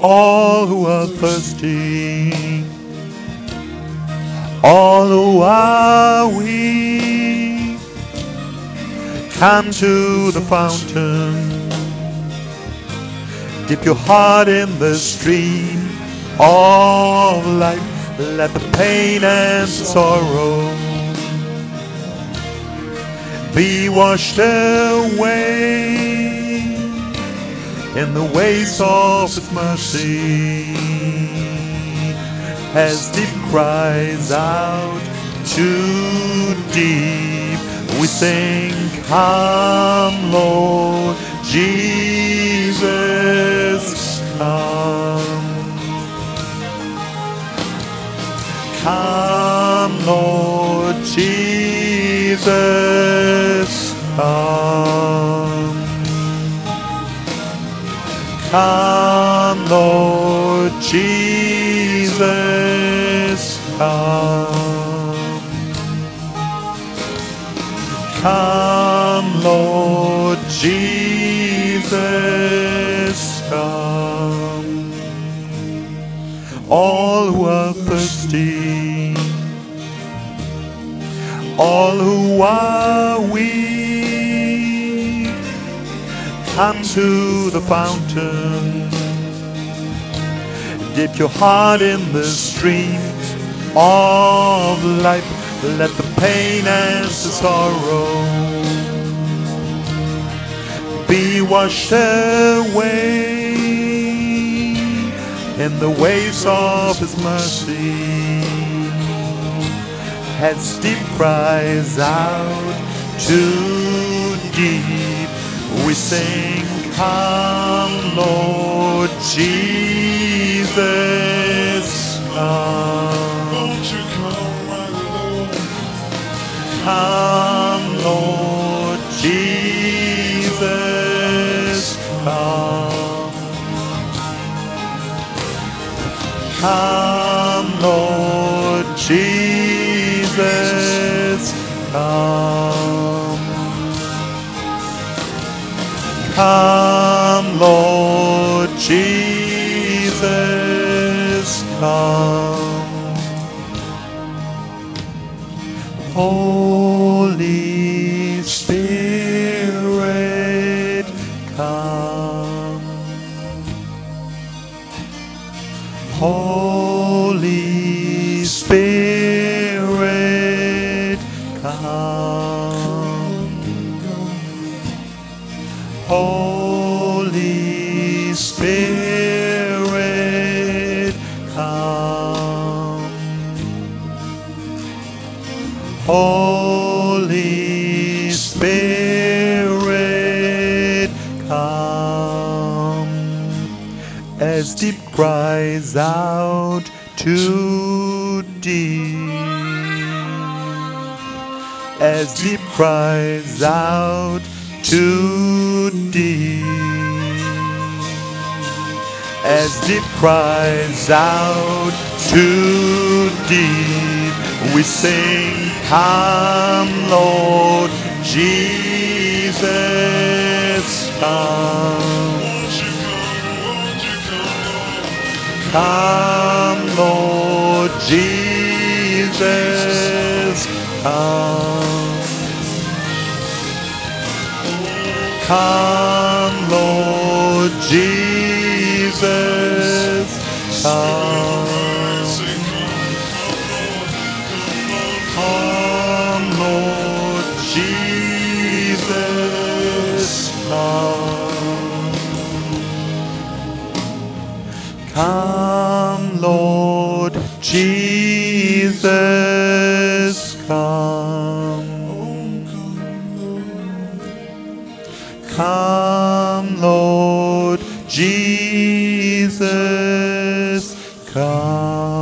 all who are thirsty, all who are weak, come to the fountain. Dip your heart in the stream of life. Let the pain and sorrow be washed away in the waves of His mercy. As deep cries out to deep, we sing, come Lord Jesus, come. Come Lord Jesus, come. Come Lord Jesus, come. Come Lord Jesus, come. All who are thirsty, all who are weak, come to the fountain. Dip your heart in the stream of life. Let the pain and the sorrow be washed away in the waves of His mercy. As deep cries out to deep, we sing, come Lord Jesus, come. Won't you come, my Lord? Come Lord Jesus, come. Come Lord Jesus, come. Come Lord Jesus, come. Holy Spirit, come. Holy Spirit, come. Holy Spirit, come. Holy Spirit, come. As deep cries out to deep, as deep cries out to deep, as deep cries out to deep, we sing, come Lord Jesus, come. Come Lord Jesus, come. Come Lord Jesus, come. Come Lord Jesus, come. Come Lord Jesus, come. Come Lord Jesus, come.